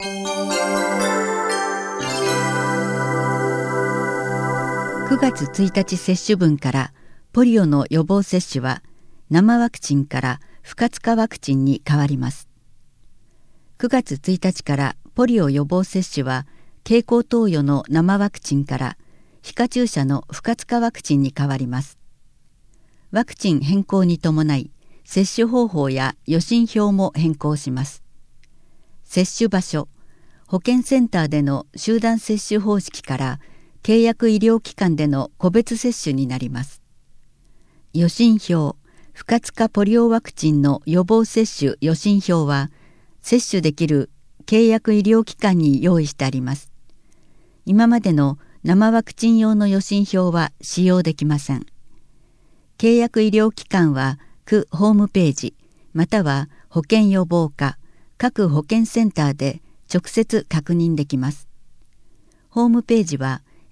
9月1日接種分からポリオの予防接種は生ワクチンから不活化ワクチンに変わります。9月1日からポリオ予防接種は経口投与の生ワクチンから皮下注射の不活化ワクチンに変わります。ワクチン変更に伴い接種方法や予診票も変更します。接種場所、保健センターでの集団接種方式から契約医療機関での個別接種になります。予診票、不活化ポリオワクチンの予防接種予診票は接種できる契約医療機関に用意してあります。今までの生ワクチン用の予診票は使用できません。契約医療機関は区ホームページまたは保健予防課各保健センターで直接確認できます。ホームページは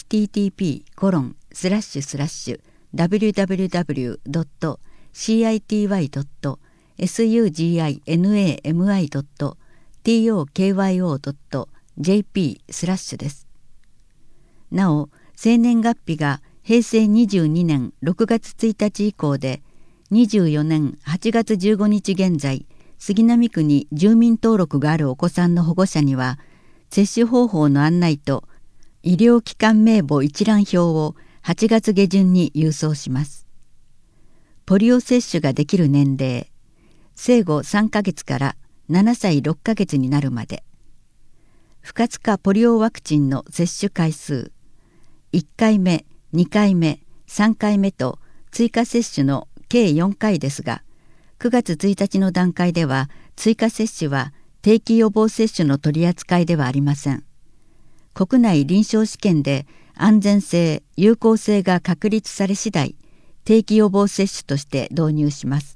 http://www.city.sign.tokyo.jp/ です。なお、生年月日が平成22年6月1日以降で24年8月15日現在杉並区に住民登録があるお子さんの保護者には接種方法の案内と医療機関名簿一覧表を8月下旬に郵送します。ポリオ接種ができる年齢、生後3ヶ月から7歳6ヶ月になるまで。不活化ポリオワクチンの接種回数、1回目、2回目、3回目と追加接種の計4回ですが、9月1日の段階では追加接種は定期予防接種の取り扱いではありません。国内臨床試験で安全性、有効性が確立され次第、定期予防接種として導入します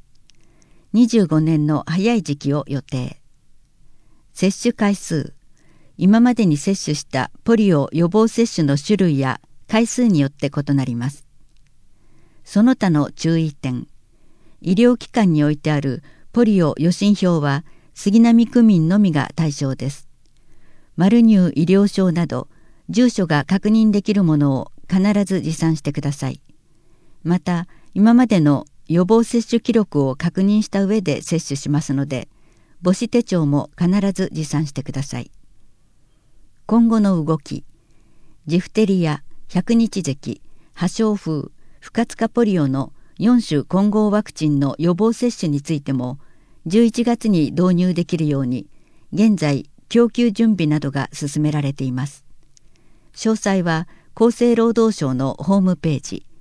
。25年の早い時期を予定。接種回数、今までに接種したポリオ予防接種の種類や回数によって異なります。その他の注意点、医療機関においてあるポリオ予診票は杉並区民のみが対象です。マル入医療証など住所が確認できるものを必ず持参してください。また今までの予防接種記録を確認した上で接種しますので母子手帳も必ず持参してください。今後の動き、ジフテリア、百日咳、破傷風、不活化ポリオの4種混合ワクチンの予防接種についても11月に導入できるように現在供給準備などが進められています。詳細は厚生労働省のホームページ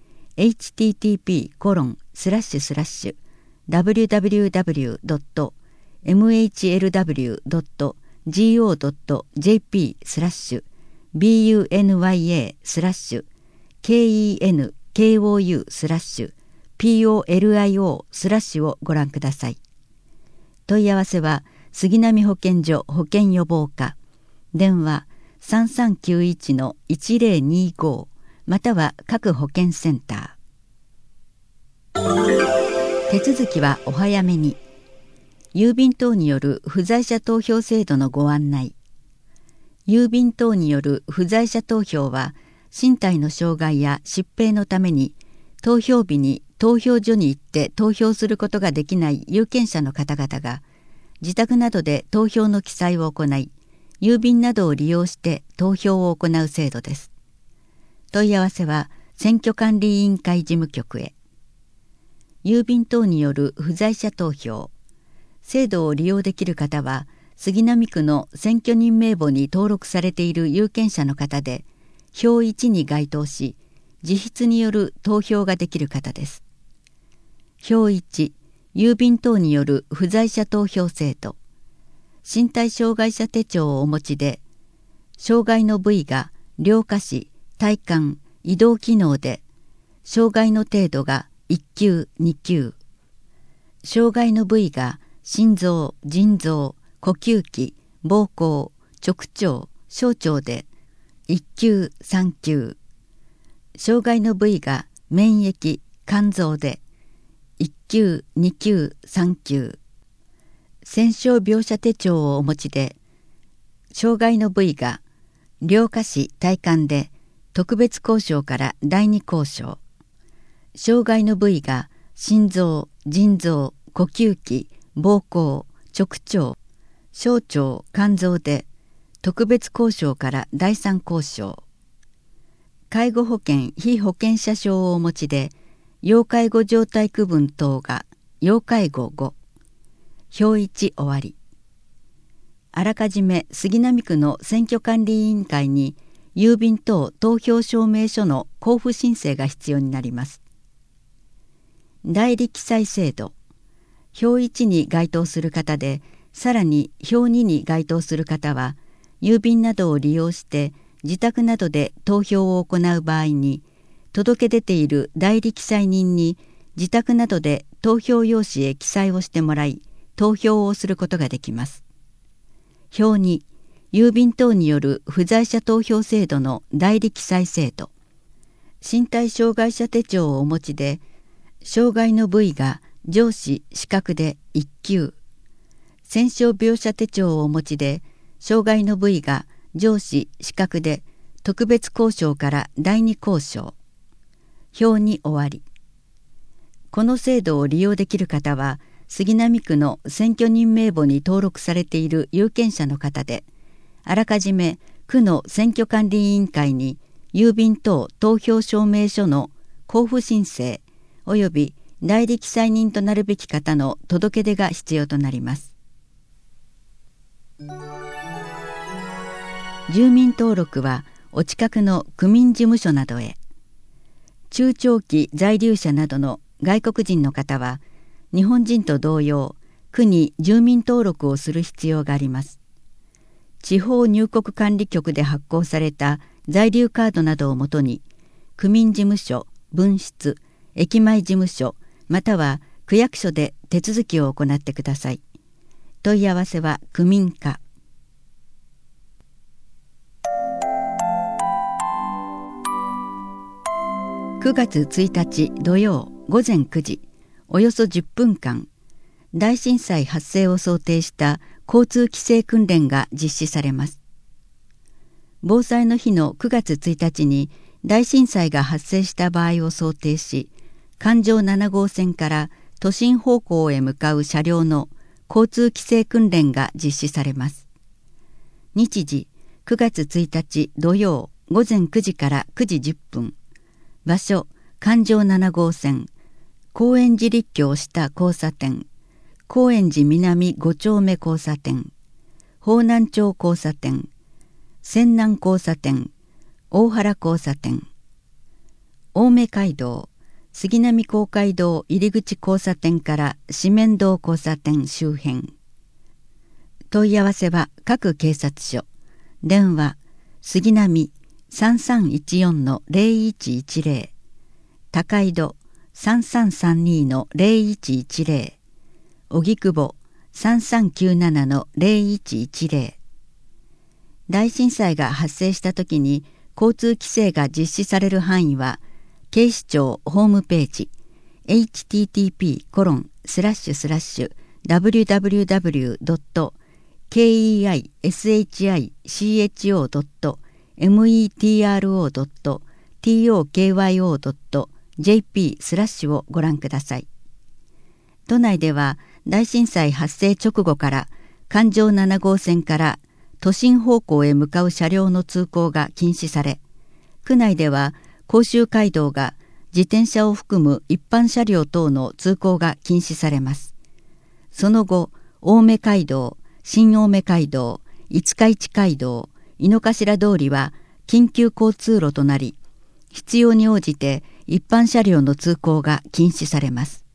http://www.mhlw.gov.jp/bunyu/kenkou/polio/ をご覧ください。問い合わせは杉並保健所保健予防課、電話 3391-1025 または各保健センター。手続きはお早めに。郵便等による不在者投票制度のご案内。郵便等による不在者投票は身体の障害や疾病のために投票日に投票所に行って投票することができない有権者の方々が自宅などで投票の記載を行い、郵便などを利用して投票を行う制度です。問い合わせは選挙管理委員会事務局へ。郵便等による不在者投票。制度を利用できる方は、杉並区の選挙人名簿に登録されている有権者の方で、票1に該当し、自筆による投票ができる方です。票1、郵便等による不在者投票制度。身体障害者手帳をお持ちで、障害の部位が両下肢、体幹、移動機能で、障害の程度が1級、2級。障害の部位が心臓、腎臓、呼吸器、膀胱、直腸、小腸で1級、3級。障害の部位が免疫、肝臓で1級、2級、3級。戦傷描写手帳をお持ちで、 障害の部位が両下肢体幹で特別交渉から第二交渉。障害の部位が心臓、腎臓、呼吸器、膀胱、直腸、小腸、肝臓で特別交渉から第三交渉。介護保険被保険者証をお持ちで要介護状態区分等が要介護5。表1終わり。あらかじめ杉並区の選挙管理委員会に郵便等投票証明書の交付申請が必要になります。代理記載制度。表1に該当する方で、さらに表2に該当する方は、郵便などを利用して自宅などで投票を行う場合に、届け出ている代理記載人に自宅などで投票用紙へ記載をしてもらい、投票をすることができます。表2、郵便等による不在者投票制度の代理記載制度。身体障害者手帳をお持ちで、障害の部位が上肢視覚で1級。戦傷病者手帳をお持ちで、障害の部位が上肢視覚で特別交渉から第二交渉。表2終わり。この制度を利用できる方は、杉並区の選挙人名簿に登録されている有権者の方で、あらかじめ区の選挙管理委員会に郵便等投票証明書の交付申請及び代理記載人となるべき方の届け出が必要となります。住民登録はお近くの区民事務所などへ。中長期在留者などの外国人の方は、日本人と同様、区に住民登録をする必要があります。地方入国管理局で発行された在留カードなどをもとに、区民事務所、分室、駅前事務所、または区役所で手続きを行ってください。問い合わせは区民課。9月1日土曜午前9時、およそ10分間、大震災発生を想定した交通規制訓練が実施されます。防災の日の9月1日に大震災が発生した場合を想定し、環状7号線から都心方向へ向かう車両の交通規制訓練が実施されます。日時9月1日土曜午前9時から9時10分。場所環状7号線高円寺立教下交差点、高円寺南5丁目交差点、方南町交差点、泉南交差点、大原交差点。青梅街道杉並公会堂入口交差点から四面堂交差点周辺。問い合わせは各警察署。電話杉並 3314-0110、高井戸 3332-0110、荻窪 3397-0110。大震災が発生したときに交通規制が実施される範囲は、警視庁ホームページ http://www.keishicho.tokyo.jp/ をご覧ください。都内では大震災発生直後から環状7号線から都心方向へ向かう車両の通行が禁止され、区内では甲州街道が自転車を含む一般車両等の通行が禁止されます。その後、青梅街道、新青梅街道、五日市街道、井の頭通りは緊急交通路となり、必要に応じて一般車両の通行が禁止されます。